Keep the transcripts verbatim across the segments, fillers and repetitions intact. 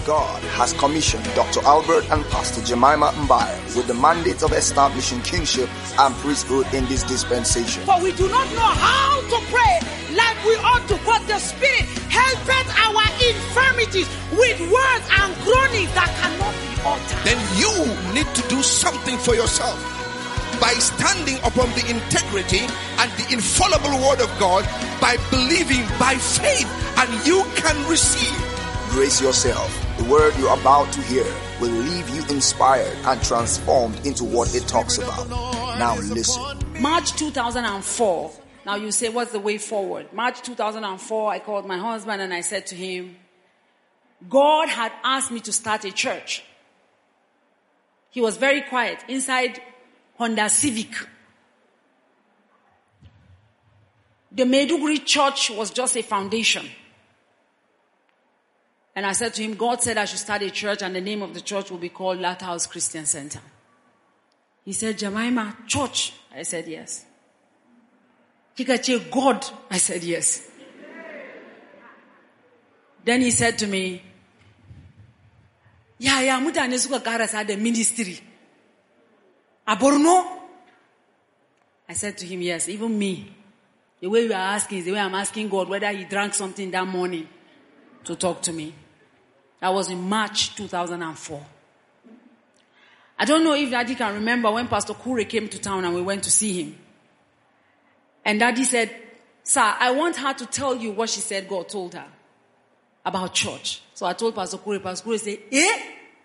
God has commissioned Doctor Albert and Pastor Jemima Mbaya with the mandate of establishing kingship and priesthood in this dispensation. For we do not know how to pray like we ought to, but the Spirit helpeth our infirmities with words and groanings that cannot be uttered. Then you need to do something for yourself by standing upon the integrity and the infallible word of God, by believing by faith, and you can receive. Brace yourself. The word you're about to hear will leave you inspired and transformed into what it talks about. Now listen. March two thousand four. Now you say, what's the way forward? March two thousand four, I called my husband and I said to him, God had asked me to start a church. He was very quiet inside Honda Civic. The Maiduguri church was just a foundation. And I said to him, God said I should start a church and the name of the church will be called Lighthouse Christian Center. He said, Jemima, church? I said, yes. Kikache, God? I said, yes. Then he said to me, yeah, yeah, mutane suka karasa the ministry. Aborno? I said to him, yes, even me. The way you are asking is the way I'm asking God whether he drank something that morning to talk to me. That was in March two thousand four. I don't know if Daddy can remember when Pastor Kure came to town and we went to see him. And Daddy said, sir, I want her to tell you what she said God told her about church. So I told Pastor Kure, Pastor Kure said, eh?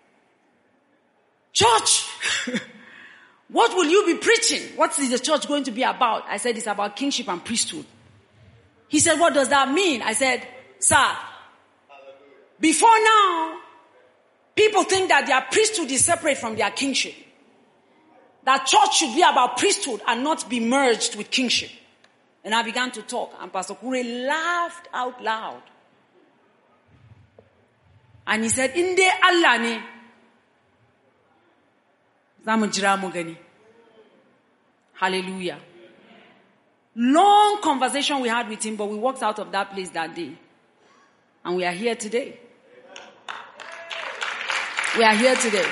Church? What will you be preaching? What is the church going to be about? I said, it's about kingship and priesthood. He said, what does that mean? I said, sir, before now, people think that their priesthood is separate from their kingship. That church should be about priesthood and not be merged with kingship. And I began to talk, and Pastor Kure laughed out loud. And he said, Inde Allah ne. Hallelujah. Long conversation we had with him, but we walked out of that place that day. And we are here today. We are here today.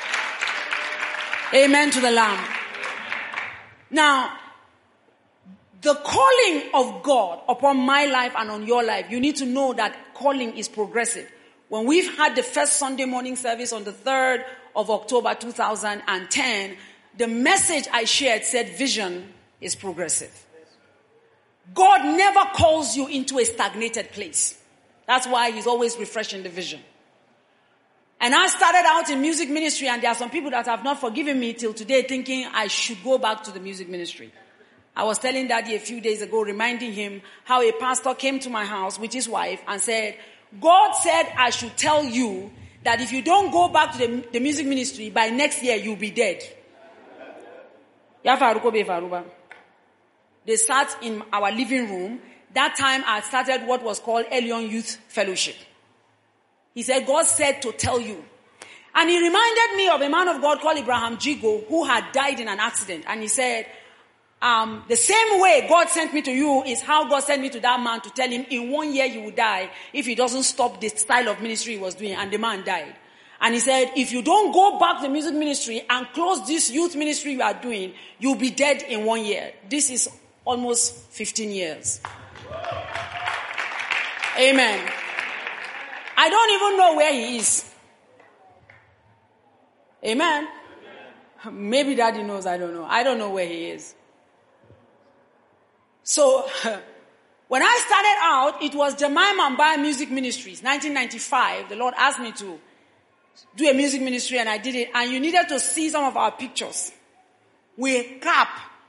Amen to the Lamb. Now, the calling of God upon my life and on your life, you need to know that calling is progressive. When we've had the first Sunday morning service on the third of October two thousand ten, the message I shared said vision is progressive. God never calls you into a stagnated place. That's why he's always refreshing the vision. And I started out in music ministry, and there are some people that have not forgiven me till today thinking I should go back to the music ministry. I was telling Daddy a few days ago, reminding him how a pastor came to my house with his wife and said, God said I should tell you that if you don't go back to the, the music ministry, by next year you'll be dead. They sat in our living room. That time I started what was called Elion Youth Fellowship. He said, God said to tell you. And he reminded me of a man of God called Abraham Jigo, who had died in an accident. And he said, um, the same way God sent me to you is how God sent me to that man to tell him in one year he will die if he doesn't stop the style of ministry he was doing. And the man died. And he said, if you don't go back to the music ministry and close this youth ministry you are doing, you'll be dead in one year. This is almost fifteen years. Amen. I don't even know where he is. Amen. Maybe Daddy knows, I don't know. I don't know where he is. So, when I started out, it was Jemima Mbaya Music Ministries, nineteen ninety-five. The Lord asked me to do a music ministry, and I did it. And you needed to see some of our pictures. We cap.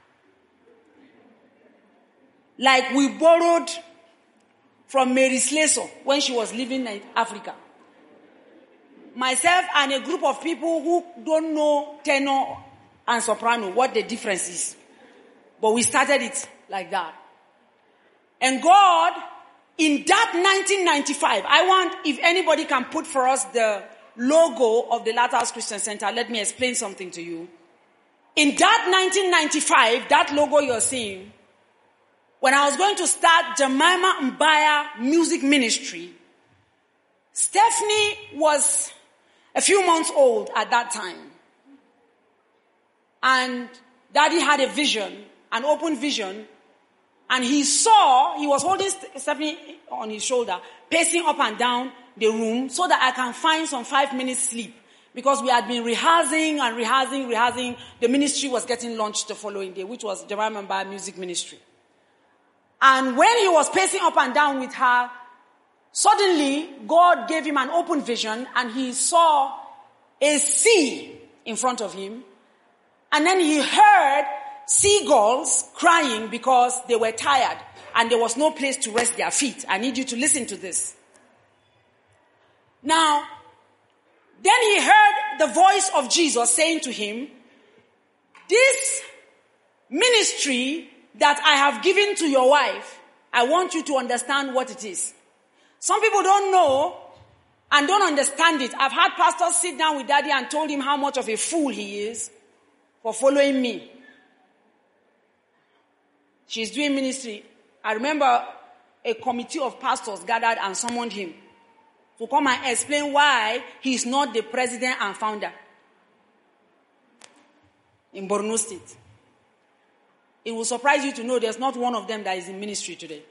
Like we borrowed from Mary Sleso when she was living in Africa. Myself and a group of people who don't know tenor and soprano, what the difference is. But we started it like that. And God, in that nineteen ninety-five, I want, if anybody can put for us the logo of the Lighthouse Christian Center, let me explain something to you. In that nineteen ninety-five, that logo you're seeing, when I was going to start Jemima Mbaya Music Ministry, Stephanie was a few months old at that time. And Daddy had a vision, an open vision. And he saw, he was holding Stephanie on his shoulder, pacing up and down the room so that I can find some five minutes sleep. Because we had been rehearsing and rehearsing, rehearsing. The ministry was getting launched the following day, which was Jeremiah Member Music Ministry. And when he was pacing up and down with her, suddenly God gave him an open vision and he saw a sea in front of him. And then he heard seagulls crying because they were tired and there was no place to rest their feet. I need you to listen to this. Now, then he heard the voice of Jesus saying to him, this ministry that I have given to your wife, I want you to understand what it is. Some people don't know and don't understand it. I've had pastors sit down with Daddy and told him how much of a fool he is for following me. She's doing ministry. I remember a committee of pastors gathered and summoned him to come and explain why he's not the president and founder in Borno State. It will surprise you to know there's not one of them that is in ministry today.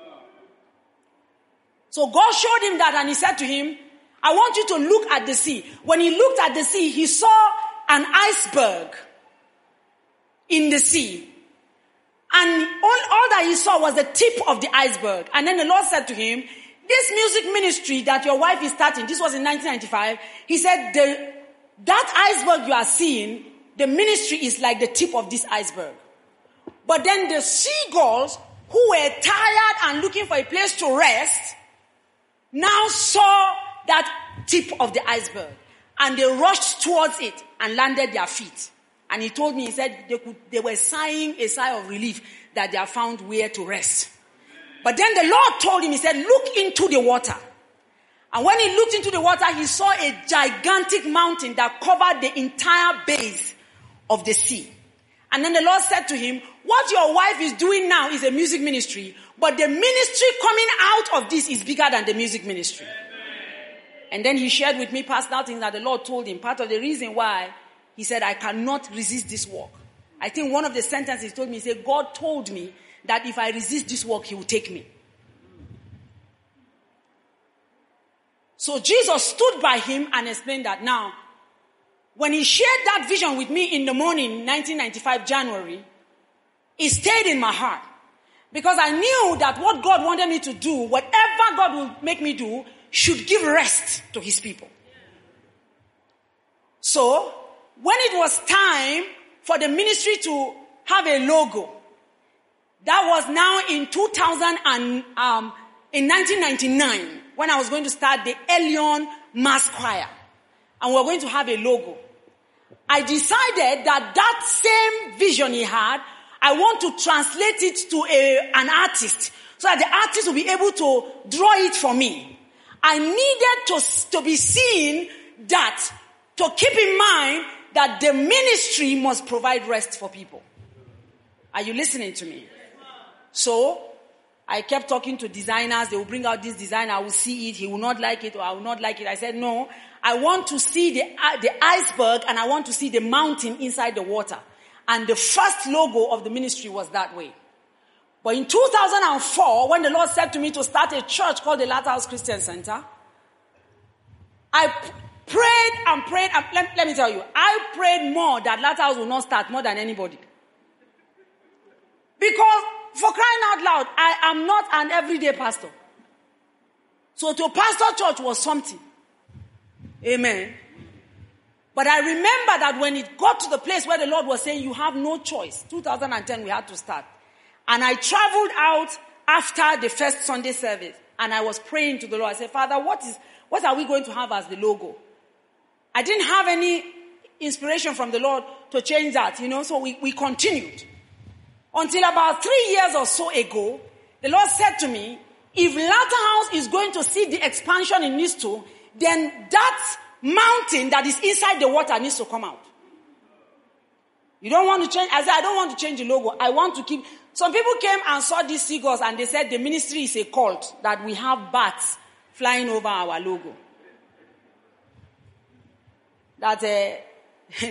So God showed him that and he said to him, I want you to look at the sea. When he looked at the sea, he saw an iceberg in the sea. And all, all that he saw was the tip of the iceberg. And then the Lord said to him, this music ministry that your wife is starting, this was in nineteen ninety-five, he said, the, that iceberg you are seeing, the ministry is like the tip of this iceberg. But then the seagulls who were tired and looking for a place to rest now saw that tip of the iceberg. And they rushed towards it and landed their feet. And he told me, he said they could, they were sighing a sigh of relief that they have found where to rest. But then the Lord told him, he said, look into the water. And when he looked into the water, he saw a gigantic mountain that covered the entire base of the sea. And then the Lord said to him, what your wife is doing now is a music ministry, but the ministry coming out of this is bigger than the music ministry. And then he shared with me personal things that the Lord told him. Part of the reason why he said, I cannot resist this work. I think one of the sentences he told me, he said, God told me that if I resist this work, he will take me. So Jesus stood by him and explained that. Now, when he shared that vision with me in the morning, nineteen ninety-five, January, it stayed in my heart. Because I knew that what God wanted me to do, whatever God will make me do, should give rest to his people. So, when it was time for the ministry to have a logo, that was now in two thousand and um, in nineteen ninety-nine, when I was going to start the Elion Mass Choir, and we were going to have a logo. I decided that that same vision he had, I want to translate it to a, an artist, so that the artist will be able to draw it for me. I needed to, to be seen that, to keep in mind that the ministry must provide rest for people. Are you listening to me? So, I kept talking to designers. They will bring out this design. I will see it. He will not like it or I will not like it. I said, no, I want to see the, uh, the iceberg and I want to see the mountain inside the water. And the first logo of the ministry was that way. But in two thousand four, when the Lord said to me to start a church called the Latter House Christian Center, I p- prayed and prayed. And let, let me tell you, I prayed more that Latter House will not start more than anybody. Because for crying out loud, I am not an everyday pastor. So to pastor church was something. Amen. But I remember that when it got to the place where the Lord was saying, you have no choice. two thousand ten, we had to start. And I traveled out after the first Sunday service. And I was praying to the Lord. I said, Father, what is, what are we going to have as the logo? I didn't have any inspiration from the Lord to change that, you know, so we, we continued. Until about three years or so ago, the Lord said to me, if Latter House is going to see the expansion it needs to, then that mountain that is inside the water needs to come out. You don't want to change? I said, I don't want to change the logo. I want to keep... Some people came and saw these seagulls and they said the ministry is a cult, that we have bats flying over our logo. That uh,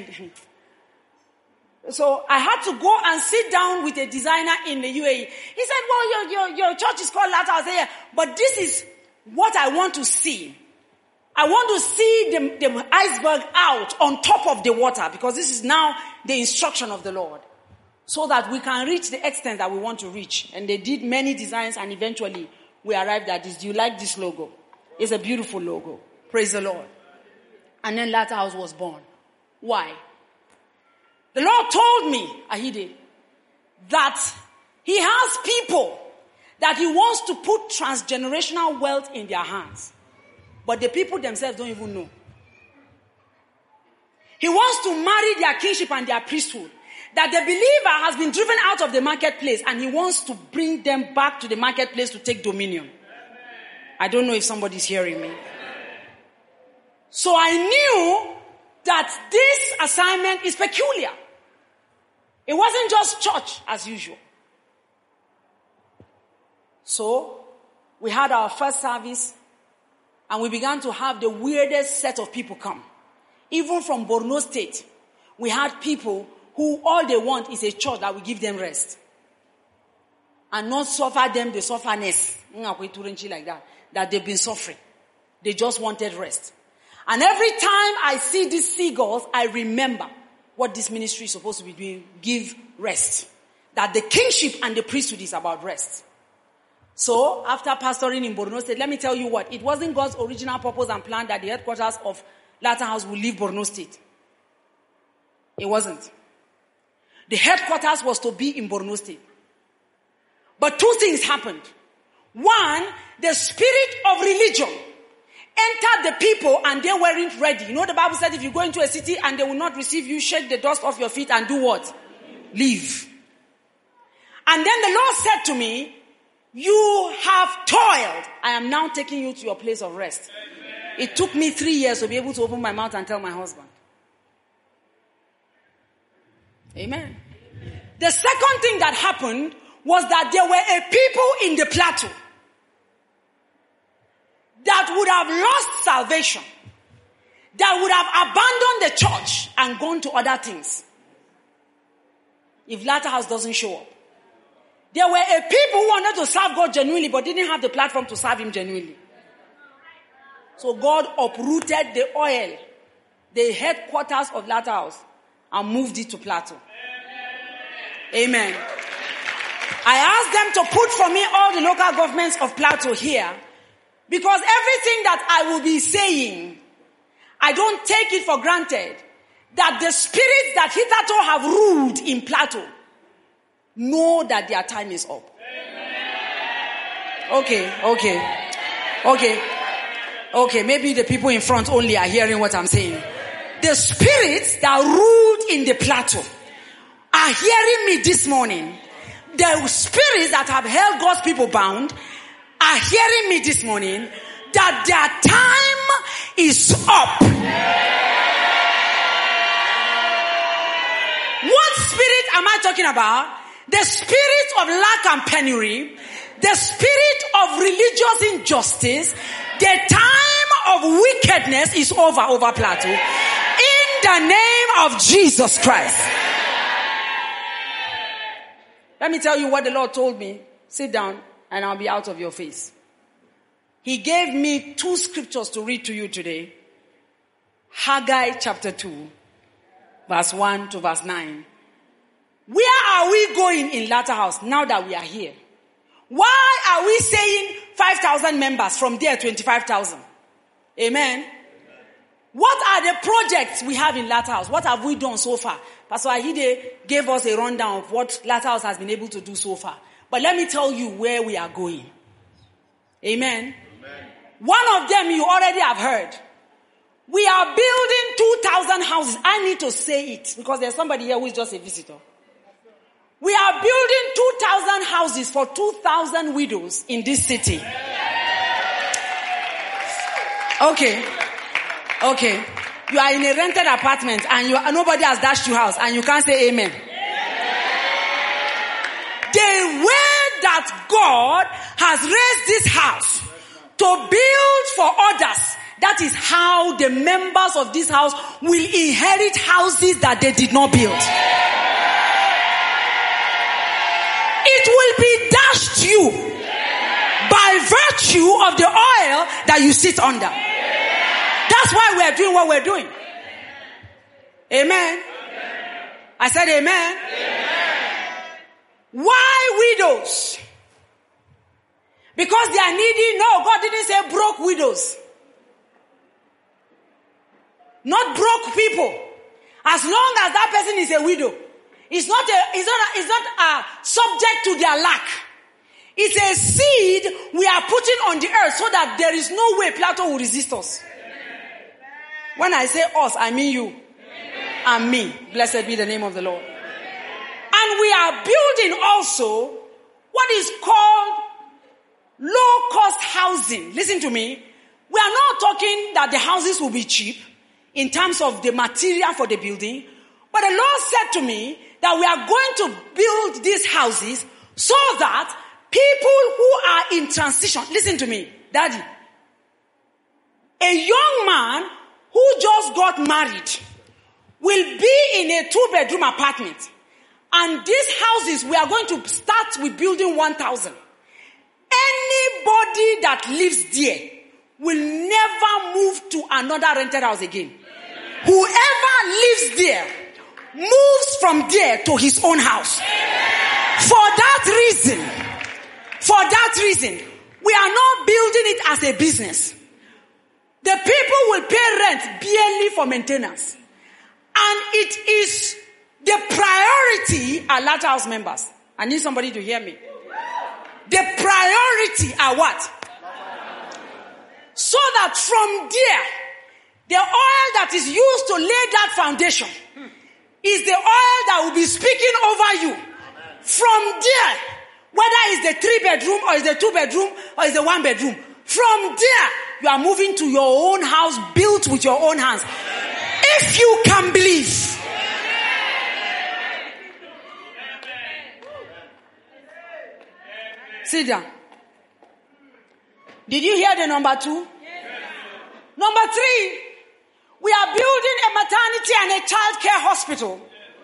so I had to go and sit down with a designer in the U A E. He said, well, your, your, your church is called Latter. I said, yeah, but this is what I want to see. I want to see the, the iceberg out on top of the water, because this is now the instruction of the Lord, so that we can reach the extent that we want to reach. And they did many designs, and eventually we arrived at this. Do you like this logo? It's a beautiful logo. Praise the Lord. And then Latter House was born. Why? The Lord told me, Ahide, that He has people that He wants to put transgenerational wealth in their hands. But the people themselves don't even know. He wants to marry their kingship and their priesthood. That the believer has been driven out of the marketplace, and He wants to bring them back to the marketplace to take dominion. I don't know if somebody's hearing me. So I knew that this assignment is peculiar. It wasn't just church as usual. So we had our first service, and we began to have the weirdest set of people come. Even from Borno State, we had people who all they want is a church that will give them rest. And not suffer them the sufferness, like that, that they've been suffering. They just wanted rest. And every time I see these seagulls, I remember what this ministry is supposed to be doing. Give rest. That the kingship and the priesthood is about rest. So, after pastoring in Borno State, let me tell you what. It wasn't God's original purpose and plan that the headquarters of Latter House will leave Borno State. It wasn't. The headquarters was to be in Borno State. But two things happened. One, the spirit of religion entered the people, and they weren't ready. You know, the Bible said if you go into a city and they will not receive you, shake the dust off your feet and do what? Leave. And then the Lord said to me, you have toiled. I am now taking you to your place of rest. It took me three years to be able to open my mouth and tell my husband. Amen. The second thing that happened was that there were a people in the plateau that would have lost salvation, that would have abandoned the church and gone to other things if Latter House doesn't show up. There were a people who wanted to serve God genuinely but didn't have the platform to serve Him genuinely. So God uprooted the oil, the headquarters of Latter House, and moved it to Plateau. Amen. I asked them to put for me all the local governments of Plateau here, because everything that I will be saying, I don't take it for granted that the spirits that hitherto have ruled in Plateau know that their time is up. Okay, okay, okay, okay. Maybe the people in front only are hearing what I'm saying. The spirits that ruled in the Plateau are hearing me this morning. The spirits that have held God's people bound are hearing me this morning that their time is up. What spirit am I talking about? The spirit of lack and penury, the spirit of religious injustice. The time of wickedness is over over Plateau. In the name of Jesus Christ. Let me tell you what the Lord told me. Sit down and I'll be out of your face. He gave me two scriptures to read to you today. Haggai chapter two, verse one to verse nine. Where are we going in Latter House now that we are here? Why are we saying five thousand members, from there twenty-five thousand? Amen. Amen. What are the projects we have in Latter House? What have we done so far? Pastor Ahide gave us a rundown of what Latter House has been able to do so far. But let me tell you where we are going. Amen. Amen. One of them you already have heard. We are building two thousand houses. I need to say it because there's somebody here who is just a visitor. We are building two thousand houses for two thousand widows in this city. Okay. Okay. You are in a rented apartment and you, nobody has dashed you house and you can't say amen. The way that God has raised this house to to build for others. That is how the members of this house will inherit houses that they did not build. It will be dashed to you by virtue of the oil that you sit under. That's why we are doing what we're doing. Amen. I said amen. Why widows? Because they are needy? No, God didn't say broke widows. Not broke people. As long as that person is a widow, it's not a, it's not a, it's not a subject to their lack. It's a seed we are putting on the earth so that there is no way Plato will resist us. When I say us, I mean you and me. Blessed be the name of the Lord. And we are building also what is called low-cost housing. Listen to me. We are not talking that the houses will be cheap in terms of the material for the building. But the Lord said to me that we are going to build these houses so that people who are in transition, listen to me, Daddy. A young man who just got married will be in a two-bedroom apartment. And these houses, we are going to start with building one thousand. Anybody that lives there will never move to another rented house again. Whoever lives there moves from there to his own house. For that reason, for that reason, we are not building it as a business. The people will pay rent barely for maintenance. And it is the priority are large house members. I need somebody to hear me. The priority are what? So that from there, the oil that is used to lay that foundation is the oil that will be speaking over you. From there, whether it's the three bedroom or it's the two bedroom or it's the one bedroom, from there, you are moving to your own house built with your own hands. If you can believe. Sit down. Did you hear the number two? Number three, we are building a maternity and a child care hospital.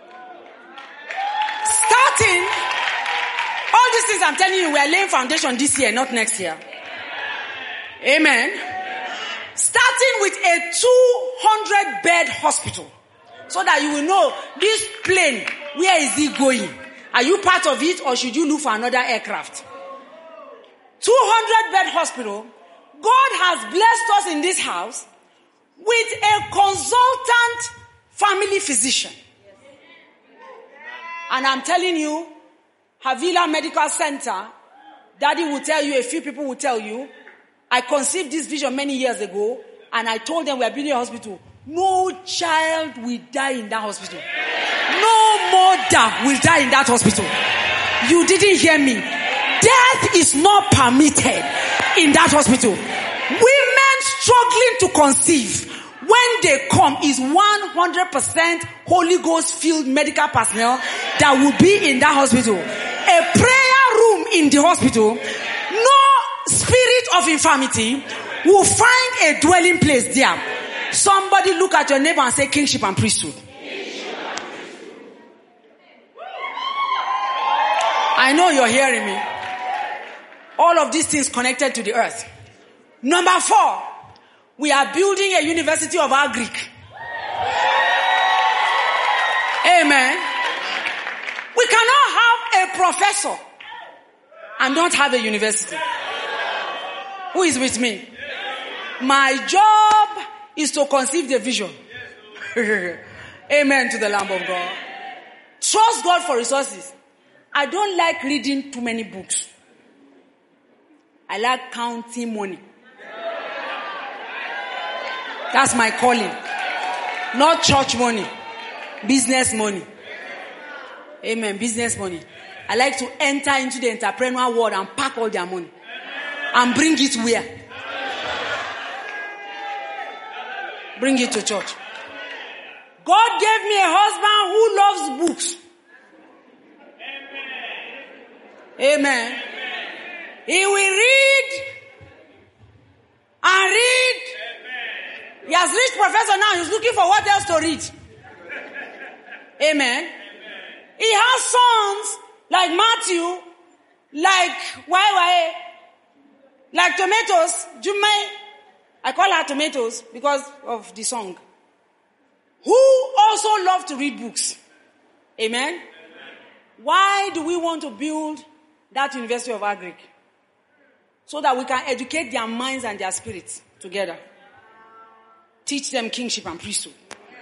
Starting, all these things I'm telling you, we are laying foundation this year, not next year. Amen. Starting with a two hundred bed hospital. So that you will know this plane, where is it going? Are you part of it or should you look for another aircraft? two hundred bed hospital. God has blessed us in this house with a consultant family physician. And I'm telling you, Havila Medical Center, Daddy will tell you, a few people will tell you, I conceived this vision many years ago, and I told them we are building a hospital. No child will die in that hospital. No mother will die in that hospital. You didn't hear me. Death is not permitted in that hospital. Women struggling to conceive, when they come, is one hundred percent Holy Ghost filled medical personnel that will be in that hospital. A prayer room in the hospital. No spirit of infirmity will find a dwelling place there. Somebody look at your neighbor and say kingship and priesthood. I know you're hearing me. All of these things connected to the earth. Number four, we are building a university of Agric. Amen. We cannot have a professor and not have a university. Who is with me? My job is to conceive the vision. Amen to the Lamb of God. Trust God for resources. I don't like reading too many books. I like counting money. That's my calling. Not church money. Business money. Amen. Business money. I like to enter into the entrepreneurial world and pack all their money. And bring it where? Bring it to church. God gave me a husband who loves books. Amen. He will read He has reached professor now. He's looking for what else to read. Amen. He has sons like Matthew, like Y Y A, like Tomatoes, Jumai. I call her Tomatoes because of the song. Who also love to read books. Amen. Amen. Why do we want to build that University of Agric? So that we can educate their minds and their spirits together. Teach them kingship and priesthood.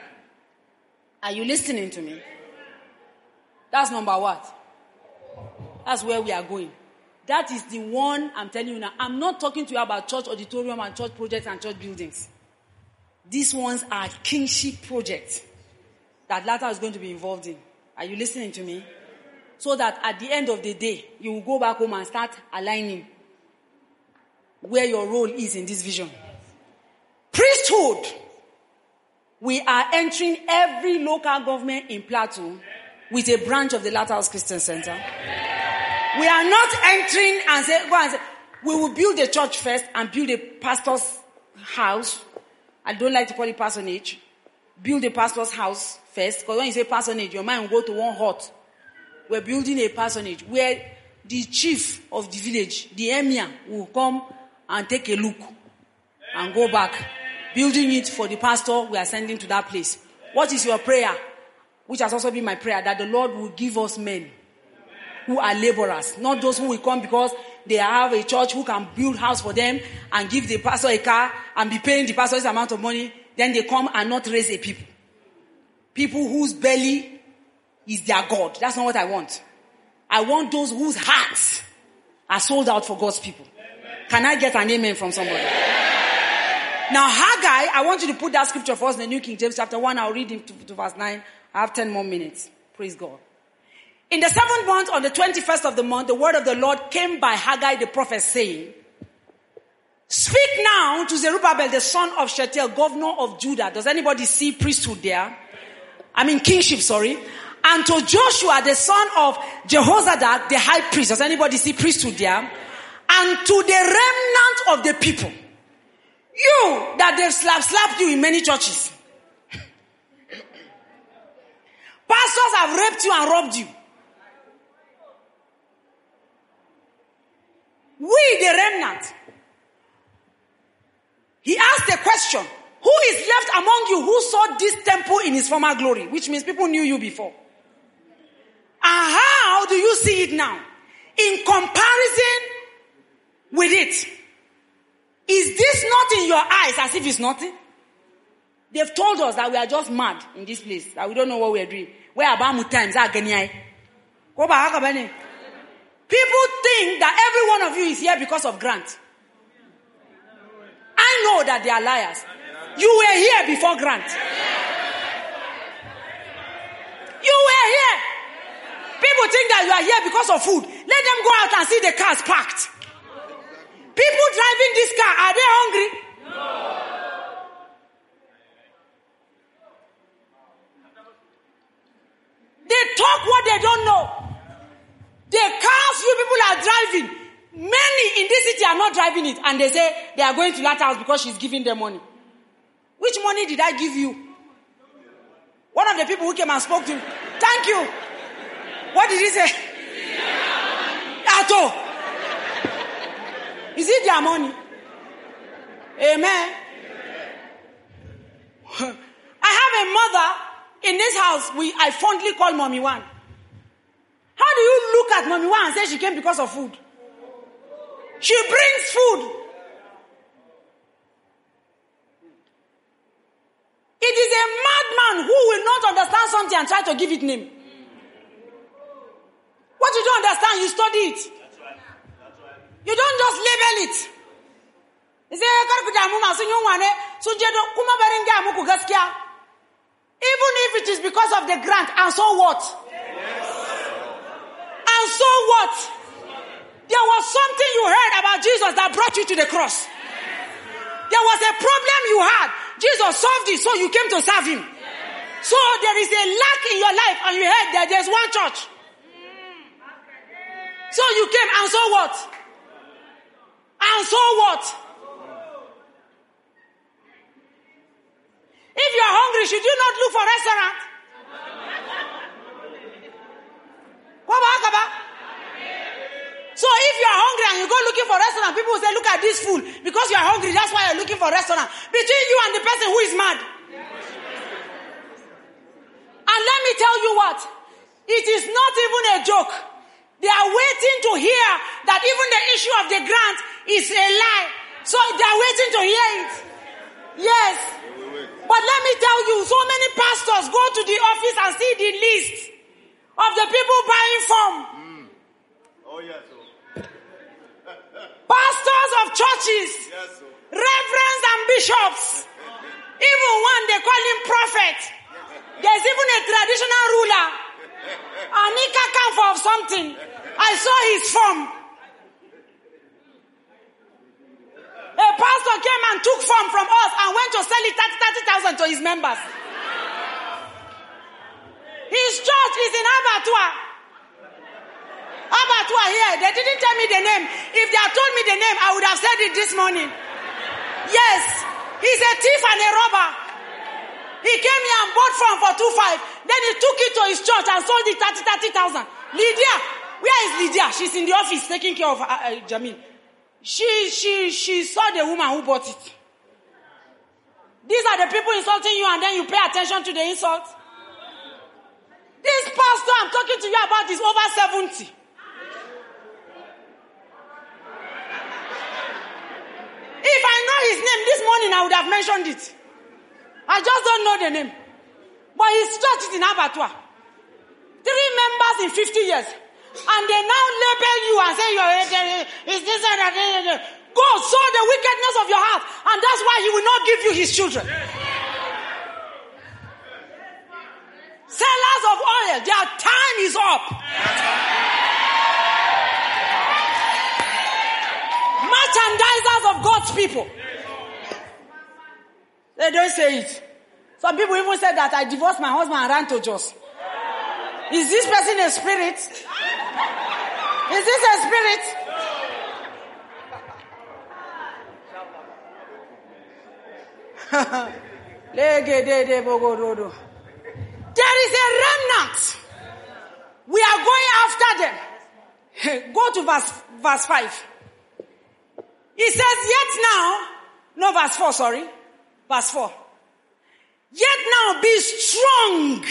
Are you listening to me? That's number what? That's where we are going. That is the one I'm telling you now. I'm not talking to you about church auditorium and church projects and church buildings. These ones are kingship projects that Latter is going to be involved in. Are you listening to me? So that at the end of the day, you will go back home and start aligning where your role is in this vision. Priesthood. We are entering every local government in Plateau with a branch of the Lighthouse Christian Center. We are not entering and say, go and say, we will build a church first and build a pastor's house. I don't like to call it parsonage. Build a pastor's house first. Because when you say parsonage, your mind will go to one hut. We're building a parsonage where the chief of the village, the emir, will come and take a look and go back. Building it for the pastor we are sending to that place. What is your prayer? Which has also been my prayer, that the Lord will give us men who are laborers, not those who will come because they have a church who can build house for them and give the pastor a car and be paying the pastor this amount of money. Then they come and not raise a people. People whose belly is their God. That's not what I want. I want those whose hearts are sold out for God's people. Can I get an amen from somebody? Now Haggai, I want you to put that scripture for us in the New King James chapter one. I'll read it to, to verse nine. I have ten more minutes. Praise God. In the seventh month, on the twenty-first of the month, the word of the Lord came by Haggai the prophet, saying, speak now to Zerubbabel, the son of Shealtiel, governor of Judah. Does anybody see priesthood there? I mean kingship, sorry. And to Joshua, the son of Jehozadak, the high priest. Does anybody see priesthood there? And to the remnant of the people. You, that they've slapped, slapped you in many churches. Pastors have raped you and robbed you. We, the remnant. He asked a question. Who is left among you who saw this temple in its former glory? Which means people knew you before. And how do you see it now? In comparison with it. Is this not in your eyes as if it's nothing? They've told us that we are just mad in this place. That we don't know what we are doing. Where about times are People think that every one of you is here because of grant. I know that they are liars. You were here before grant. You were here. People think that you are here because of food. Let them go out and see the cars parked. People driving this car, are they hungry? No. They talk what they don't know. The cars you people are driving, many in this city are not driving it. And they say they are going to that house because she's giving them money. Which money did I give you? One of the people who came and spoke to me, thank you. What did he say? Ato. Is it their money? Amen. I have a mother in this house we I fondly call Mommy One. How do you look at Mommy One and say she came because of food? She brings food. It is a madman who will not understand something and try to give it name. What you don't understand, you study it. You don't just label it. Even if it is because of the grant, and so what? And so what? There was something you heard about Jesus that brought you to the cross. There was a problem you had. Jesus solved it, so you came to serve him. So there is a lack in your life, and you heard that there's one church. So you came, and so what? And so what? should you not look for restaurant? So if you are hungry and you go looking for restaurant, people will say, look at this food. Because you are hungry, that's why you're looking for restaurant. Between you and the person who is mad. And let me tell you what. It is not even a joke. They are waiting to hear that even the issue of the grant is a lie. So they are waiting to hear it. Yes. But let me tell you, so many pastors go to the office and see the list of the people buying form. Mm. Oh, yes. Pastors of churches, Yes, reverends and bishops, even one they call him prophet. There's even a traditional ruler, an ikakamfo of something. I saw his form. A pastor came and took form from us and went to sell it thirty thousand to his members. His church is in Abattoir. Abattoir here. They didn't tell me the name. If they had told me the name, I would have said it this morning. Yes. He's a thief and a robber. He came here and bought from for two five. Then he took it to his church and sold it thirty thousand. Lydia. Where is Lydia? She's in the office taking care of uh, uh, Jamil. She, she, she saw the woman who bought it. These are the people insulting you and then you pay attention to the insult. This pastor I'm talking to you about is over seventy. If I know his name this morning, I would have mentioned it. I just don't know the name. But his church is in Abattoir. Three members in fifty years. And they now label you and say, you're, is this and that. God saw the wickedness of your heart. And that's why he will not give you his children. Sellers of oil, their time is up. Merchandisers of God's people. They don't say it. Some people even said that I divorced my husband and ran to Jos. Is this person a spirit? Is this a spirit? There is a remnant. We are going after them. Go to verse, verse five. He says, yet now, no verse four, sorry. Verse four. Yet now be strong.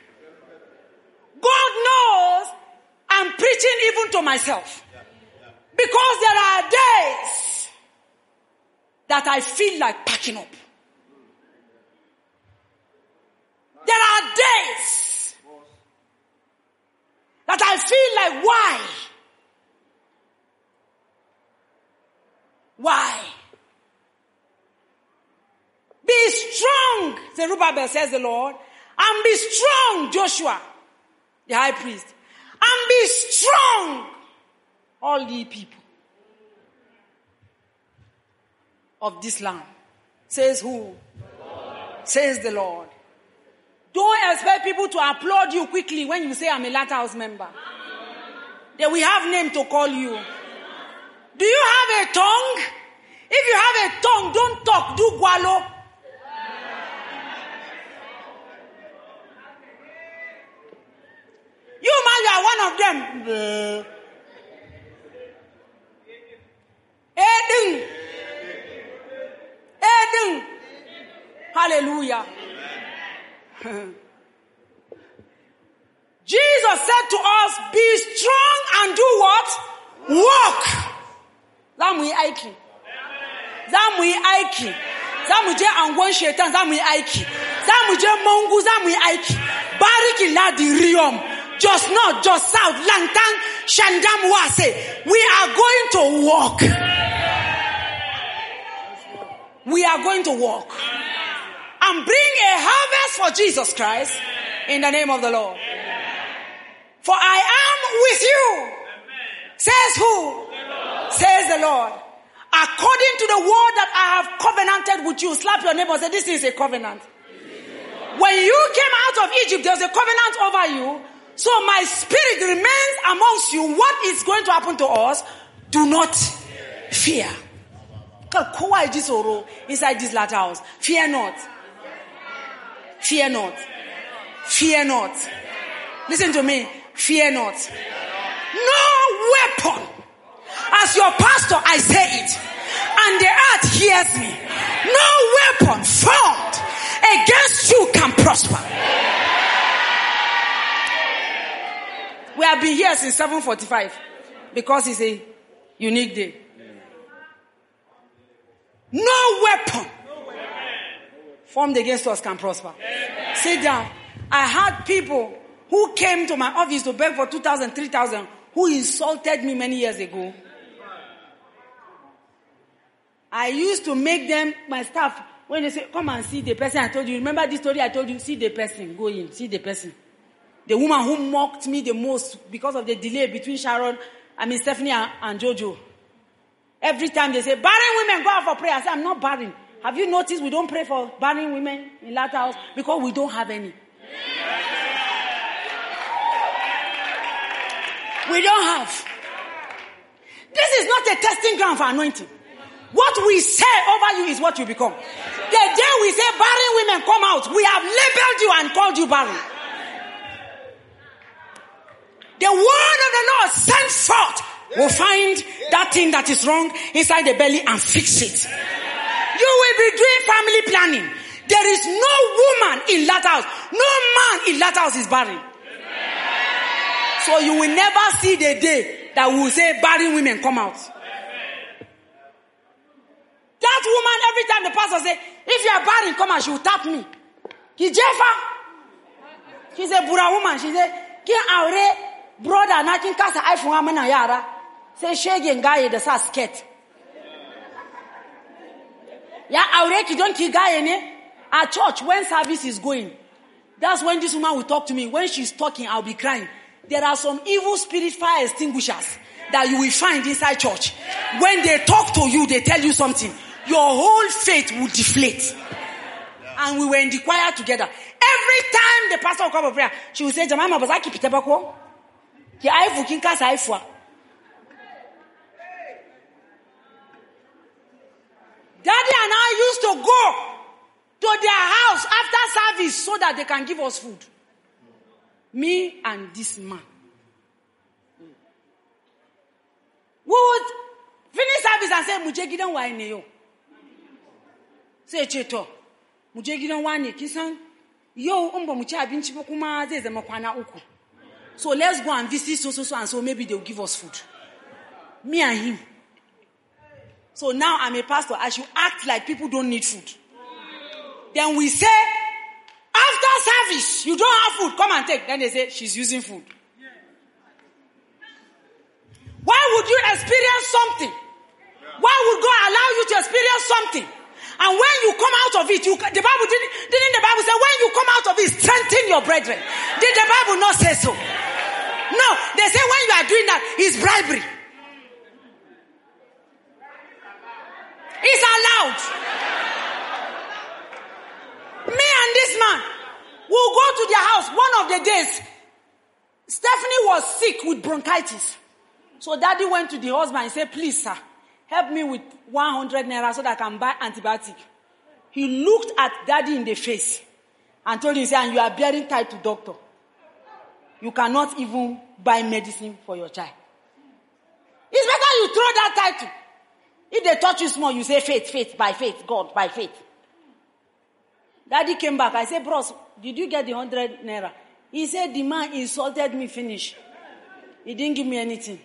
God knows I'm preaching even to myself. Because there are days that I feel like packing up. There are days that I feel like, why? Why? Be strong, Zerubbabel says the Lord, and be strong, Joshua, the high priest, and be strong, all ye people of this land. Says who? Says the Lord. Don't expect people to applaud you quickly when you say I'm a Lighthouse member. They will have name to call you. Do you have a tongue? If you have a tongue, don't talk, do gualo. You man, you are one of them. Eden. Eden. Hallelujah. Jesus said to us, be strong and do what? Walk. Zamu aiki. Zamu aiki. Zamu je angon shetan, zamu aiki. Zamu je mongu, zamu aiki. Bariki la di riom. Just not, just south, Langtang, Shandam Wase. We are going to walk. We are going to walk. And bring a harvest for Jesus Christ in the name of the Lord. For I am with you. Says who? Says the Lord. According to the word that I have covenanted with you. Slap your neighbor and say, this is a covenant. When you came out of Egypt, there was a covenant over you. So my spirit remains amongst you. What is going to happen to us? Do not fear. Inside this latter house. Fear not. Fear not. Fear not. Listen to me. Fear not. No weapon. As your pastor, I say it. And the earth hears me. No weapon formed against you can prosper. We have been here since seven forty-five because it's a unique day. No weapon formed against us can prosper. Sit down. I had people who came to my office to beg for two thousand, three thousand, who insulted me many years ago. I used to make them, my staff, when they say, come and see the person I told you. Remember this story I told you? See the person. Go in. See the person. The woman who mocked me the most because of the delay between Sharon, I mean Stephanie and, and Jojo. Every time they say, barren women, go out for prayer. I say, I'm not barren. Have you noticed we don't pray for barren women in Latter House? Because we don't have any. We don't have. This is not a testing ground for anointing. What we say over you is what you become. The day we say barren women come out, we have labeled you and called you barren. The word of the Lord sent forth will find that thing that is wrong inside the belly and fix it. You will be doing family planning. There is no woman in Latter House. No man in Latter House is barren. So you will never see the day that we will say barren women come out. That woman, every time the pastor say, if you are barren, come out, she will tap me. Kijefa. She's a Bura woman. She say, Ki aure brother na kin kasa iPhone amana yara. Say shege ngaye da sa skirt. Ya aure ki don ki gaye ne? At church, when service is going, that's when this woman will talk to me. When she's talking, I'll be crying. There are some evil spirit fire extinguishers that you will find inside church. When they talk to you, they tell you something. Your whole faith will deflate. And we were in the choir together. Every time the pastor will come for prayer, she will say, Jemima, bazaki pitebako? Ki aifu kinka sa aifua. Daddy and I used to go to their house after service so that they can give us food. Me and this man. We would finish service and say, Mujegidan wa eneyo. Say, Cheto, Mujegidan wa ne, kisan, yo umba muche abinchi kuma zeze makwana uku. So let's go and visit so, so, so, and so maybe they'll give us food. Me and him. So now I'm a pastor. I should act like people don't need food. Then we say, after service, you don't have food, come and take. Then they say, she's using food. Why would you experience something? Why would God allow you to experience something? And when you come out of it, you, the Bible didn't, didn't the Bible say, when you come out of it, strengthen your brethren. Did the Bible not say so? No, they say when you are doing that, it's bribery. It's allowed. Me and this man will go to their house. One of the days, Stephanie was sick with bronchitis. So daddy went to the husband and said, please sir, help me with one hundred naira so that I can buy antibiotic. He looked at daddy in the face and told him, and you are bearing tied to doctor. You cannot even buy medicine for your child. It's better you throw that title. If they touch you small, you say faith, faith, by faith, God, by faith. Daddy came back. I said, bros, did you get the hundred naira? He said, the man insulted me, finish. He didn't give me anything.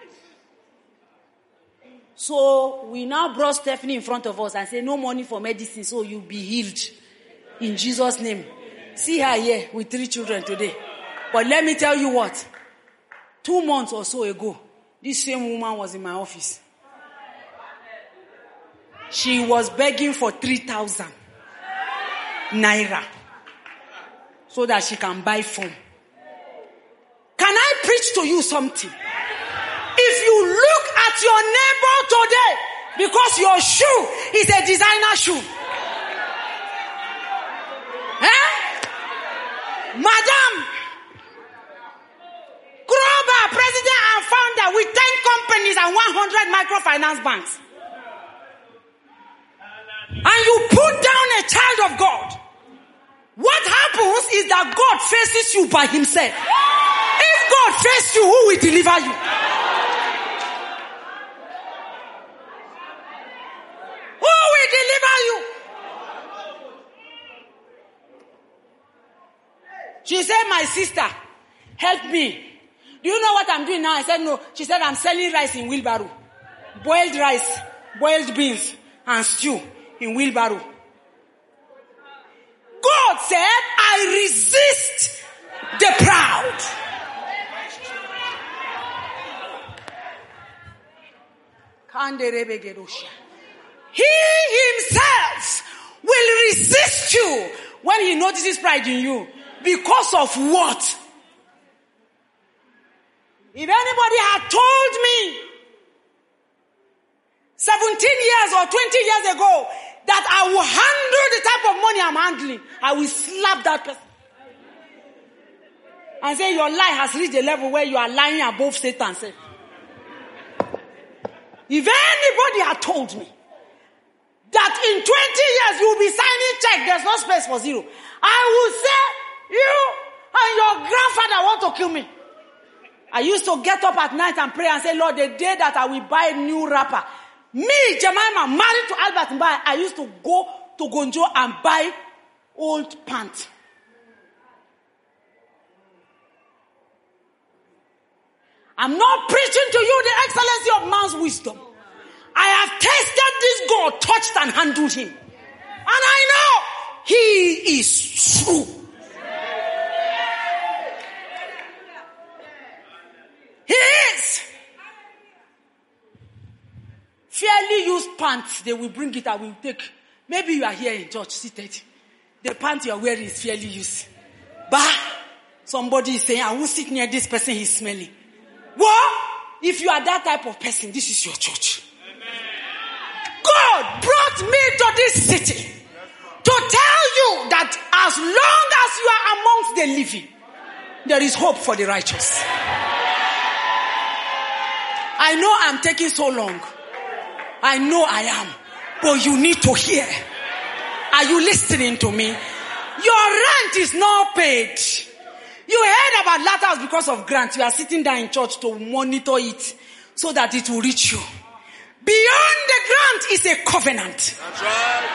So we now brought Stephanie in front of us and said, no money for medicine, so you'll be healed. In Jesus' name. See her here with three children today. But let me tell you what. Two months or so ago, this same woman was in my office. She was begging for three thousand naira so that she can buy phone. Can I preach to you something? If you look at your neighbor today, because your shoe is a designer shoe. Eh? Madam, Grover, president and founder with ten companies and one hundred microfinance banks. And you put down a child of God. What that God faces you by himself. If God faces you, who will deliver you? Who will deliver you? She said, my sister, help me. Do you know what I'm doing now? I said, no. She said, I'm selling rice in wheelbarrow. Boiled rice, boiled beans, and stew in wheelbarrow. God said, I resist the proud. He himself will resist you when he notices pride in you. Because of what? If anybody had told me seventeen years or twenty years ago that I will handle the type of money I'm handling, I will slap that person and say your lie has reached a level where you are lying above Satan. Say, if anybody had told me that in twenty years you will be signing check, there's no space for zero, I would say you and your grandfather want to kill me. I used to get up at night and pray and say, Lord, the day that I will buy a new wrapper, me, Jemima, married to Albert Mbai, I used to go to Gonjo and buy old pants. I'm not preaching to you the excellency of man's wisdom. I have tasted this God, touched and handled him. And I know he is true. He is. Fairly used pants, they will bring it, I will take. Maybe you are here in church, seated. The pants you are wearing is fairly used. But somebody is saying, I will sit near this person, he's smelling. What? If you are that type of person, this is your church. God brought me to this city to tell you that as long as you are amongst the living, there is hope for the righteous. I know I'm taking so long. I know I am. But you need to hear. Are you listening to me? Your rent is not paid. You heard about Lazarus because of grant. You are sitting down in church to monitor it so that it will reach you. Beyond the grant is a covenant. That's right.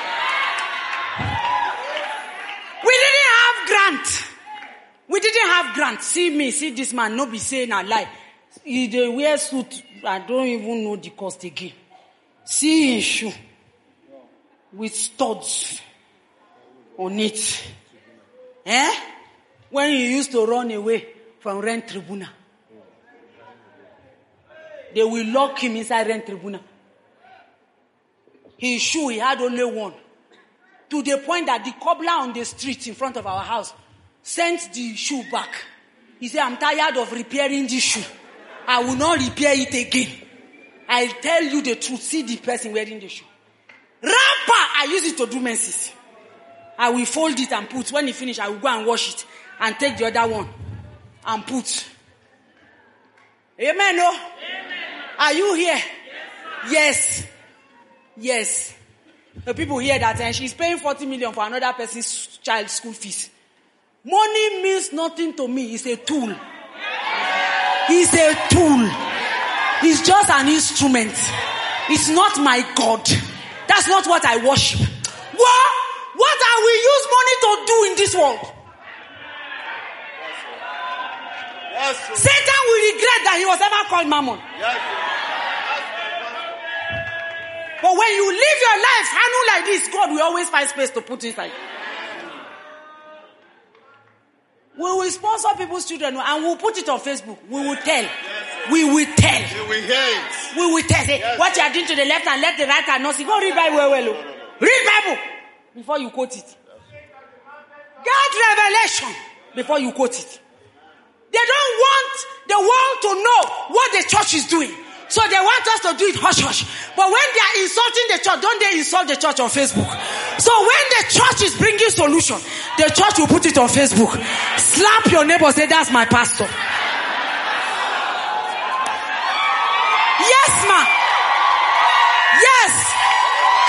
We didn't have grant. We didn't have grant. See me, see this man, no be saying a lie. He they wear suit, I don't even know the cost again. See his shoe with studs on it. Eh? When he used to run away from rent tribunal, they will lock him inside rent tribunal. His shoe, he had only one. To the point that the cobbler on the street in front of our house sent the shoe back. He said, I'm tired of repairing this shoe. I will not repair it again. I'll tell you the truth. See the person wearing the shoe. Wrapper, I use it to do menses. I will fold it and put. When it finish, I will go and wash it and take the other one and put. Amen, no? Amen. Are you here? Yes. Yes. The people hear that and she's paying forty million for another person's child's school fees. Money means nothing to me. It's a tool. It's a tool. It's just an instrument. It's not my God. That's not what I worship. What? What I will use money to do in this world? Yes, Satan will regret that he was ever called Mammon. yes, But when you live your life handle like this, God will always find space to put inside. We will sponsor people's children and we'll put it on Facebook. We will tell. We will tell. you will hear it. We will tell. Say, Yes. what you are doing to the left and let the right hand not see. Go read Bible well, well. oh. Read Bible before you quote it. Get revelation before you quote it. They don't want the world to know what the church is doing. So they want us to do it hush hush. But when they are insulting the church, don't they insult the church on Facebook? So when the church is bringing solution, the church will put it on Facebook. Slap your neighbor, say that's my pastor. Yes, ma. Yes.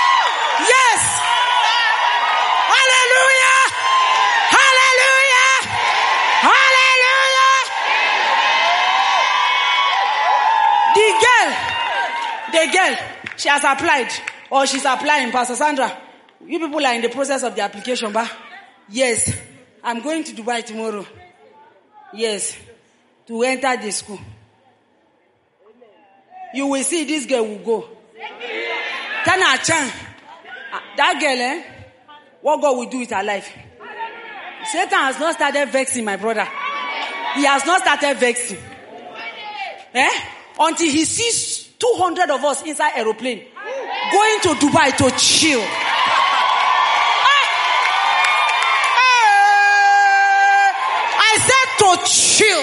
Yes. Hallelujah. Hallelujah. A girl, she has applied, or she's applying, Pastor Sandra. You people are in the process of the application, but yes, I'm going to Dubai tomorrow. Yes, to enter the school. You will see this girl will go. Tana Chan, that girl, eh? What God will do with her life? Satan has not started vexing my brother. He has not started vexing. Eh? Until he sees two hundred of us inside aeroplane going to Dubai to chill. I said to chill.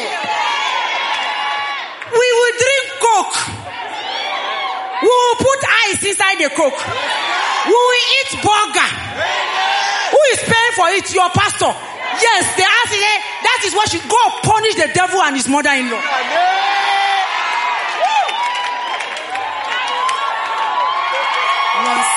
We will drink Coke. We will put ice inside the Coke. We will eat burger. Who is paying for it? Your pastor. Yes, they ask it. That is what should go punish the devil and his mother-in-law. Yes.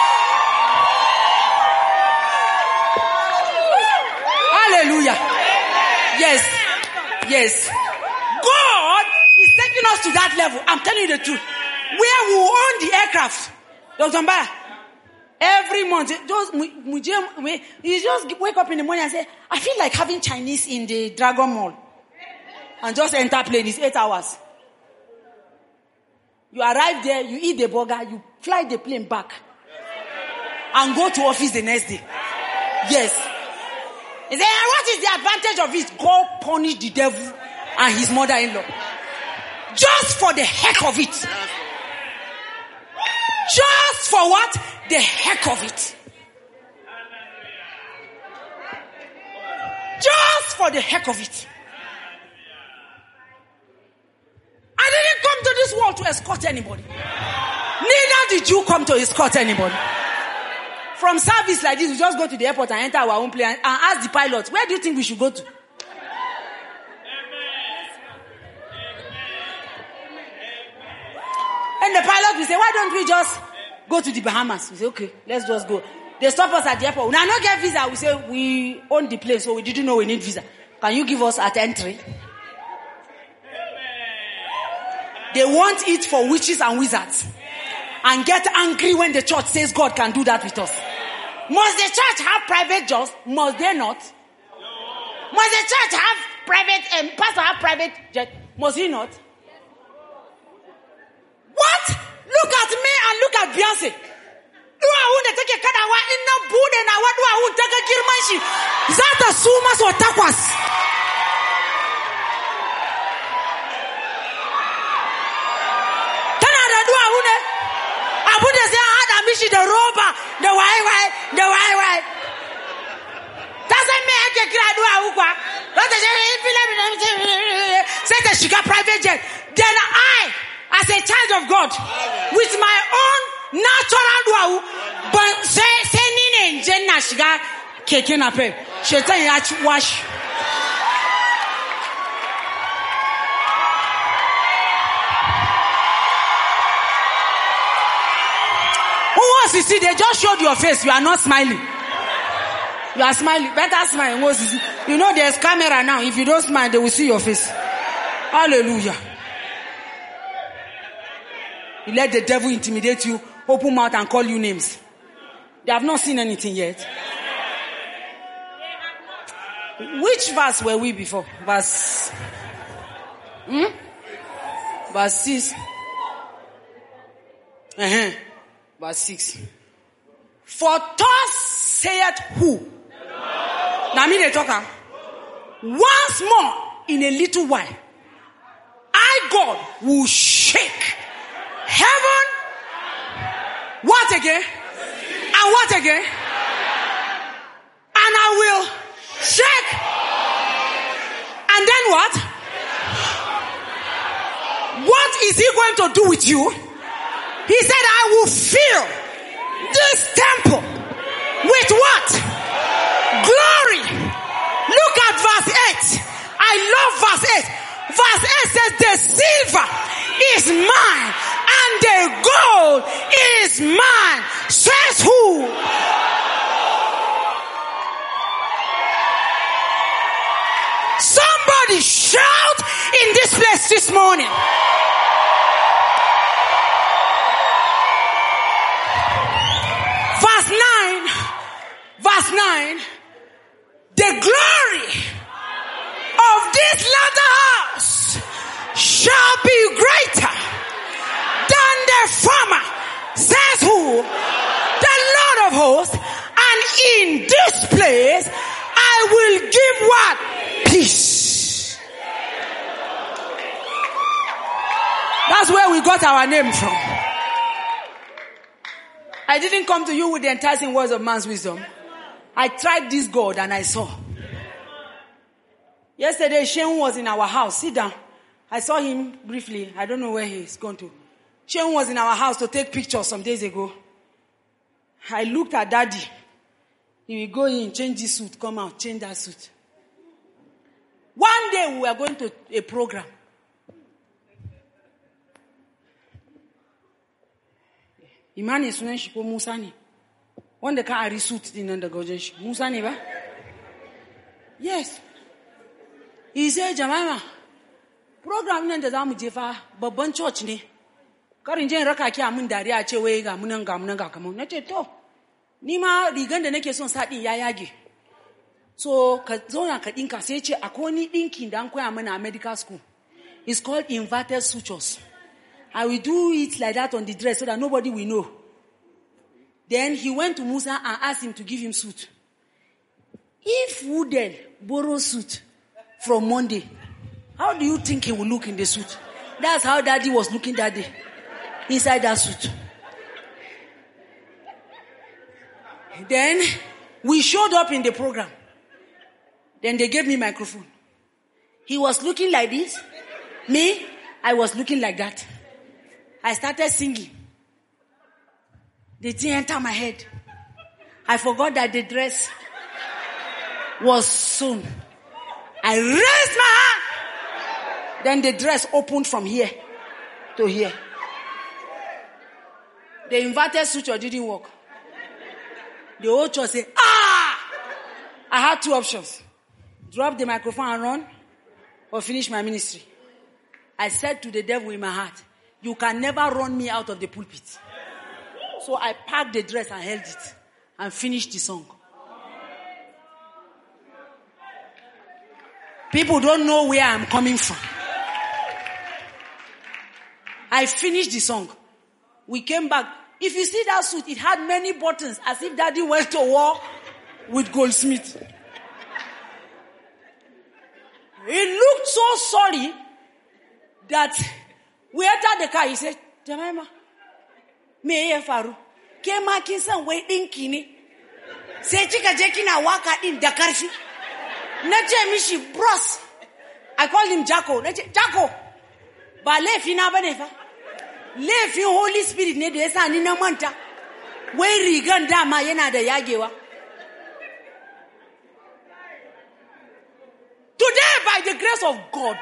Hallelujah. Yes. Yes. God is taking us to that level. I'm telling you the truth. Where we own the aircraft. Doctor Mbaya. Every month, just, you just wake up in the morning and say, I feel like having Chinese in the Dragon Mall. And just enter plane. It's eight hours. You arrive there, you eat the burger, you fly the plane back. And go to office the next day. Yes. He said, what is the advantage of it? God punish the devil and his mother-in-law. Just for the heck of it. Just for what? The heck of it. Just for the heck of it. I didn't come to this world to escort anybody. Neither did you come to escort anybody. From service like this, we just go to the airport and enter our own plane and ask the pilot, where do you think we should go to? And the pilot will say, why don't we just go to the Bahamas? We say, okay, let's just go. They stop us at the airport. Now, not get visa. We say, we own the place, so we didn't know we need visa. Can you give us at entry? They want it for witches and wizards. And get angry when the church says God can do that with us. Must the church have private jobs? Must they not? Must the church have private, um, pastor have private jet? Must he not? What? Look at me and look at Beyonce. Do I want to take a kadawa in the boot and I want to take a kirmashi? Zata sumas or takwas. Canada do I want to? I would say I had a mission the roba, the why why, the why why. Doesn't mean I can cry do I want. Say that she got private jet. Then I, as a child of God, with my own natural dua, but say say nine jenna shiga keke na pe. Shetan ya wash. Who wants to see? They just showed your face. You are not smiling. You are smiling. Better smile. You know there's camera now. If you don't smile, they will see your face. Hallelujah. You let the devil intimidate you, open mouth and call you names. They have not seen anything yet. Which verse were we before? Verse... Hmm? Verse six. Uh-huh. Verse six. For thus saith who? Now me they talk. Once more in a little while, I God will shake heaven. What again? And what again? And I will shake. And then what? What is he going to do with you? He said, I will fill this temple with what? Glory. Look at verse eight. I love verse eight. Verse eight says, the silver is mine and the gold is mine. Says who? Somebody shout in this place this morning. nine, the glory of this latter house shall be greater than the former, says who? The Lord of hosts. And in this place, I will give what? Peace. That's where we got our name from. I didn't come to you with the enticing words of man's wisdom. I tried this God and I saw. Yesterday, Shane was in our house. Sit down. I saw him briefly. I don't know where he's gone to. Shane was in our house to take pictures some days ago. I looked at Daddy. He will go in, change this suit, come out, change that suit. One day we were going to a program. Imani sunan shi ko Musa ne. Wanda ka ari suit din nan daga wajen shi. Musa ne ba? Yes. He said, Jemima, program nan da zamu je fa babban church ne. Karin je raka ki amun dariya ce wai ga munan ga munan ga kaman. Nace to, ni ma rigan da nake son sa din ya yage. So ka zauna ka dinka sai ce akwai ni dinkin da an koya mana a medical school. It's called inverted sutures. I will do it like that on the dress so that nobody will know. Then he went to Musa and asked him to give him suit. If Woodell borrows suit from Monday, how do you think he will look in the suit? That's how Daddy was looking that day. Inside that suit. Then we showed up in the program. Then they gave me microphone. He was looking like this. Me, I was looking like that. I started singing. The thing entered my head. I forgot that the dress was sewn. I raised my hand. Then the dress opened from here to here. The inverted suture didn't work. The whole church said, ah! I had two options. Drop the microphone and run, or finish my ministry. I said to the devil in my heart, you can never run me out of the pulpit. So I packed the dress and held it and finished the song. People don't know where I'm coming from. I finished the song. We came back. If you see that suit, it had many buttons as if Daddy went to war with Goldsmith. He looked so sorry that we entered the car. He said, Jemima, me ye faru. Ke ma kin san wai dinki ne. Sai kika je kina waka din da karfi. Nace mishi bros. I called him Jacko. Nace Jacko. Ba laifi na bane fa. Laifin Holy Spirit ne da yasa ni na manta. Wai rigan dama yana da yagewa. Today, by the grace of God,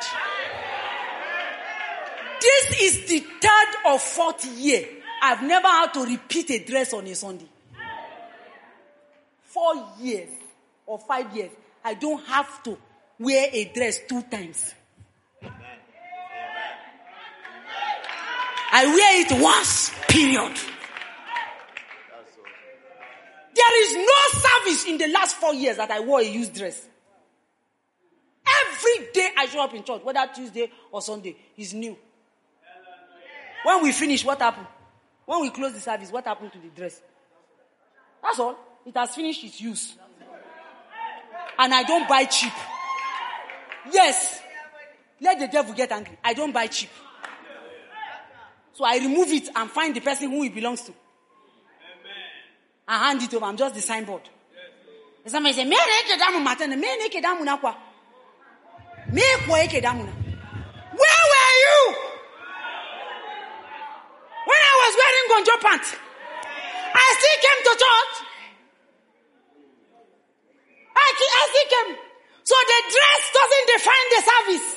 this is the third or fourth year I've never had to repeat a dress on a Sunday. Four years or five years, I don't have to wear a dress two times. I wear it once, period. There is no service in the last four years that I wore a used dress. Every day I show up in church, whether Tuesday or Sunday, is new. When we finish, what happened? When we close the service, what happened to the dress? That's all. It has finished its use. And I don't buy cheap. Yes. Let the devil get angry. I don't buy cheap. So I remove it and find the person who it belongs to. And hand it over. I'm just the signboard. Somebody say, where were you when I was wearing gonjo pants? I still came to church. I, I still came. So the dress doesn't define the service.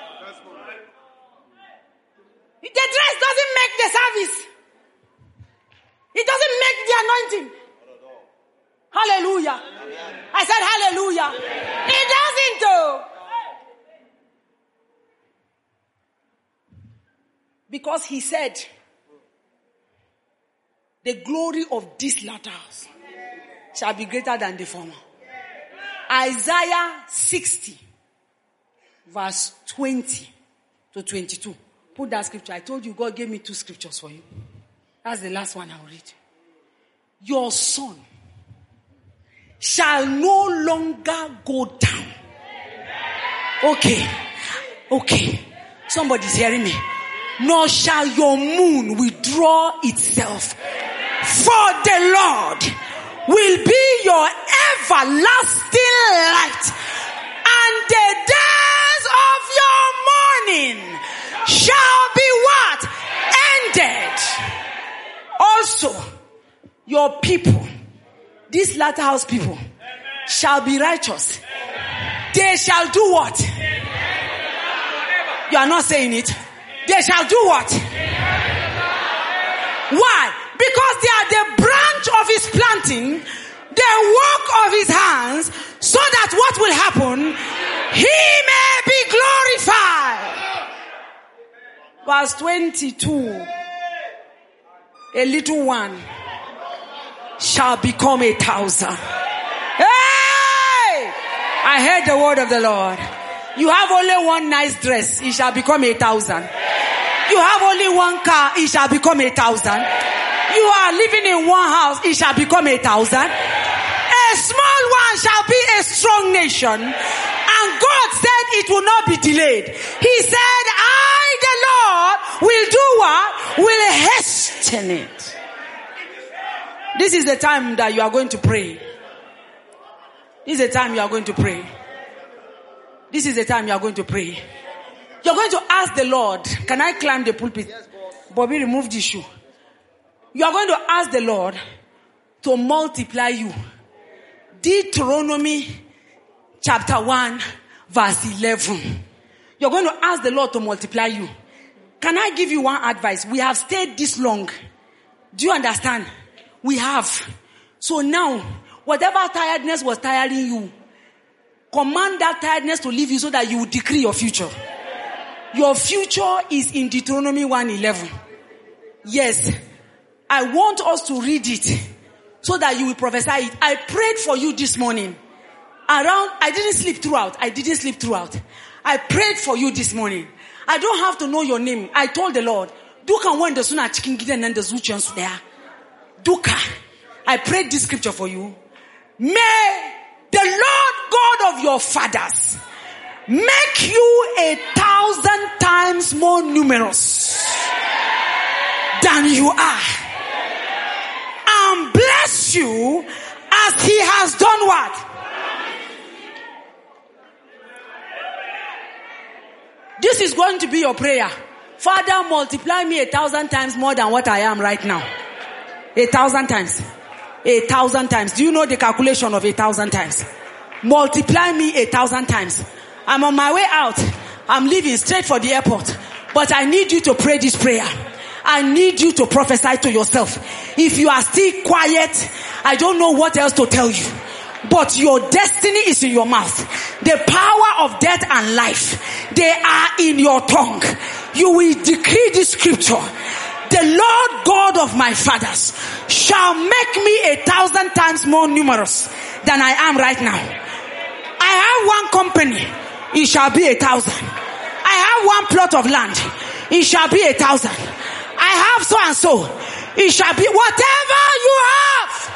The dress doesn't make the service. It doesn't make the anointing. Hallelujah. I said hallelujah. It doesn't though. Because he said, the glory of this latter house shall be greater than the former. Isaiah sixty, verse twenty to twenty-two. Put that scripture. I told you God gave me two scriptures for you. That's the last one I'll read. Your son shall no longer go down. Okay. Okay. Somebody's hearing me. Nor shall your moon withdraw itself. For the Lord will be your everlasting light. And the days of your mourning shall be what? Ended. Also, your people, these latter house people, shall be righteous. They shall do what? You are not saying it. They shall do what? Why? Because they are the branch of his planting, the work of his hands, so that what will happen? He may be glorified. Verse twenty-two. A little one shall become a thousand. Hey! I heard the word of the Lord. You have only one nice dress, it shall become a thousand. You have only one car, it shall become a thousand. You are living in one house, it shall become a thousand. A small one shall be a strong nation. And God said it will not be delayed. He said, I, the Lord, will do what? Will hasten it. This is the time that you are going to pray. This is the time you are going to pray. This is the time you are going to pray. You're going to ask the Lord, can I climb the pulpit? Bobby, remove the shoe. You are going to ask the Lord to multiply you. Deuteronomy chapter one, verse eleven. You're going to ask the Lord to multiply you. Can I give you one advice? We have stayed this long. Do you understand? We have. So now, whatever tiredness was tiring you, command that tiredness to leave you so that you will decree your future. Your future is in Deuteronomy one eleven. Yes. I want us to read it so that you will prophesy it. I prayed for you this morning. Around, I didn't sleep throughout. I didn't sleep throughout. I prayed for you this morning. I don't have to know your name. I told the Lord, Duka when the sooner chicken get and the zuchans there. Duka. I prayed this scripture for you. May the Lord God of your fathers make you a thousand times more numerous than you are. And bless you as he has done what? This is going to be your prayer. Father, multiply me a thousand times more than what I am right now. A thousand times. A thousand times. Do you know the calculation of a thousand times? Multiply me a thousand times. I'm on my way out. I'm leaving straight for the airport. But I need you to pray this prayer. I need you to prophesy to yourself. If you are still quiet, I don't know what else to tell you. But your destiny is in your mouth. The power of death and life, they are in your tongue. You will decree this scripture. The Lord God of my fathers shall make me a thousand times more numerous than I am right now. I have one company. It shall be a thousand. I have one plot of land. It shall be a thousand. I have so and so. It shall be whatever you have.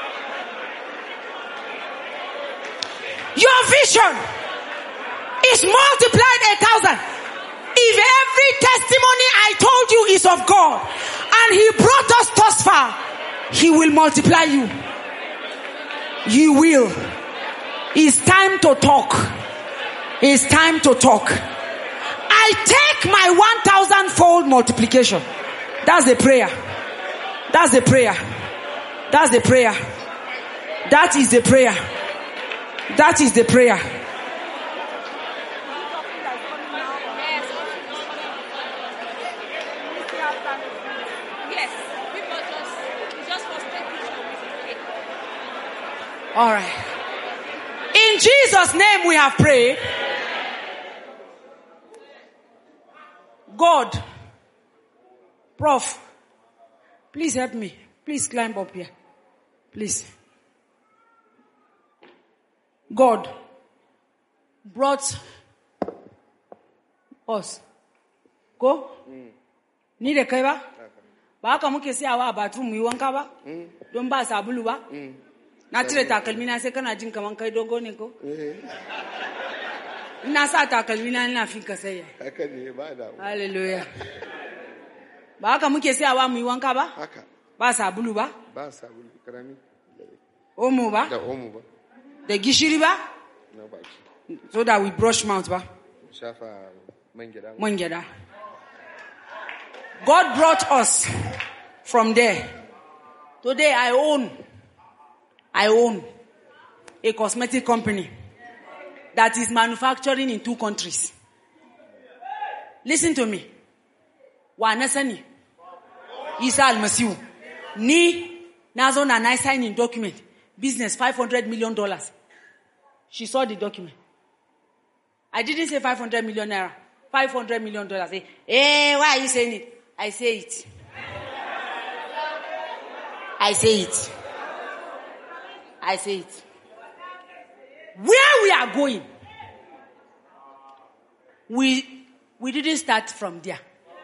Your vision is multiplied a thousand. If every testimony I told you is of God and he brought us thus far, he will multiply you. He will. It's time to talk. It's time to talk. I take my one thousand fold multiplication. That's the prayer. That's the prayer. That's the prayer. That is the prayer. That is the prayer. All right. In Jesus' name we have prayed. God, Prof, please help me. Please climb up here. Please. God brought us. Go? Ni da kai ba? Ba haka muke siyawa a bathroom mu yi wanka ba? Don ba sabulu ba? Na cire takalmi na sai kana jin kaman kai dogo ne ko? Ina sa takalmi na ina fin ka sai. Haka ne ba da. Hallelujah. Ba haka muke siyawa mu yi wanka ba? Haka. Ba sabulu ba? Ba sabulu karami. Omo ba? Da omo ba. Da gishiri ba? Na baki. So that we brush mouth ba? Shafa man gyada. Man gyada. God brought us from there. Today I own, I own a cosmetic company that is manufacturing in two countries. Listen to me. Wa nasani Isa Almasihu ni nazo na na signing document business five hundred million dollars. She saw the document. I didn't say five hundred million naira. five hundred million dollars. Hey, hey, why are you saying it? I say it. I say it. I say it. Where we are going, we we didn't start from there.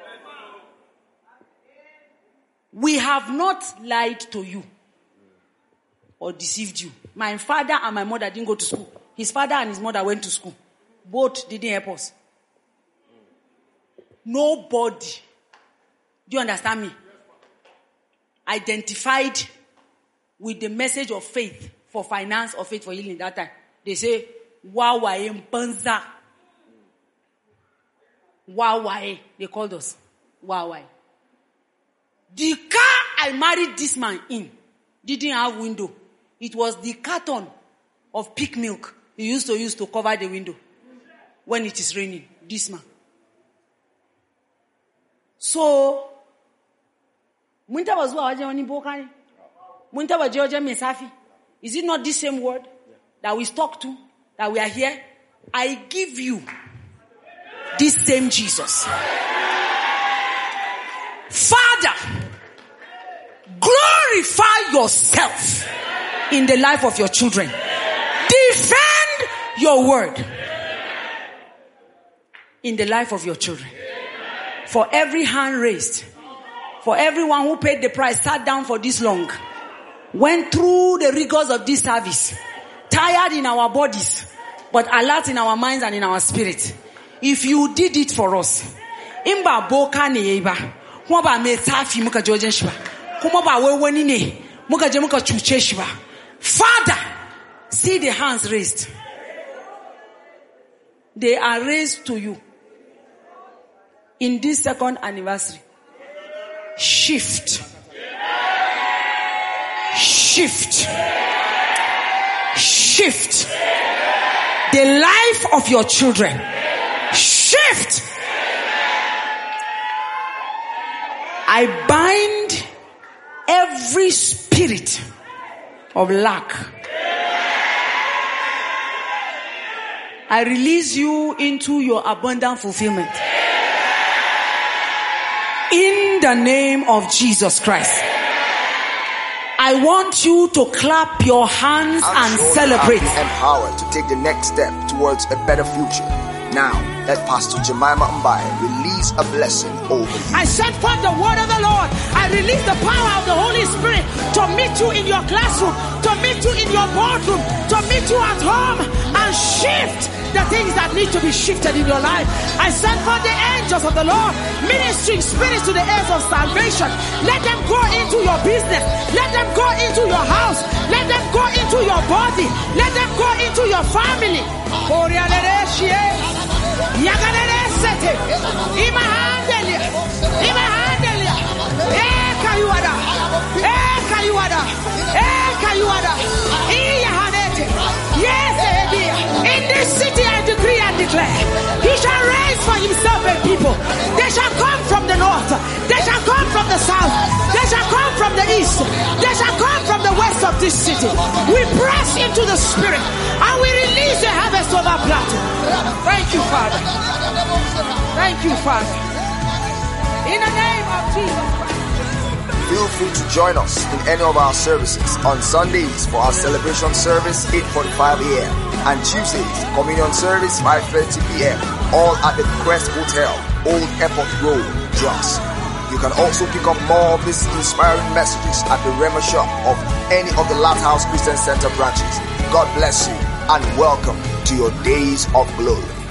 We have not lied to you or deceived you. My father and my mother didn't go to school. His father and his mother went to school. Both didn't help us. Nobody, do you understand me, identified with the message of faith for finance or faith for healing that time. They say, Wawae Mpanza. Wawae. They called us. Wawae. The car I married this man in didn't have window. It was the carton of pig milk he used to use to cover the window when it is raining. This man. So, Munta was waje wani bokani. Munta wa Georgia Mesafi. Is it not this same word that we talk to, that we are here? I give you this same Jesus. Father, glorify yourself in the life of your children. Defend your word in the life of your children. For every hand raised, for everyone who paid the price, sat down for this long, went through the rigors of this service, tired in our bodies, but alert in our minds and in our spirit. If you did it for us, imba boka ne eba, kuma ba me tafi muka jojen shi ba, kuma ba wai wani ne muka je muka cuce shi ba. Father, see the hands raised. They are raised to you. In this second anniversary, shift, shift, shift the life of your children. Shift. I bind every spirit of lack. I release you into your abundant fulfillment. In the name of Jesus Christ. I want you to clap your hands I'm and sure celebrate. You have been empowered to take the next step towards a better future. Now, let Pastor Jemima Mbaye release a blessing over you. I send forth the word of the Lord. I release the power of the Holy Spirit to meet you in your classroom, to meet you in your boardroom, to meet you at home, and shift the things that need to be shifted in your life. I send forth the angels of the Lord, ministering spirits to the heirs of salvation. Let them go into your business. Let them go into your house. Let them go into your body. Let them go into your family. Yaganesete, Imahandelia, Imahandelia, Ekayuada, Ekayuada, Ekayuada, Iyahanete. Yes, in this city I decree and declare, he shall raise for himself a people. They shall come from the north, they shall come from the south, they shall come from the east, they shall come from the west of this city. We press into the spirit and we release the harvest of our plateau. Thank you, Father. Thank you, Father. In the name of Jesus Christ. Feel free to join us in any of our services on Sundays for our celebration service eight forty-five a.m. and Tuesdays communion service five thirty p.m. all at the Crest Hotel, Old Airport Road, Jos. You can also pick up more of these inspiring messages at the Rema shop of any of the Lighthouse Christian Center branches. God bless you and welcome to your days of glory.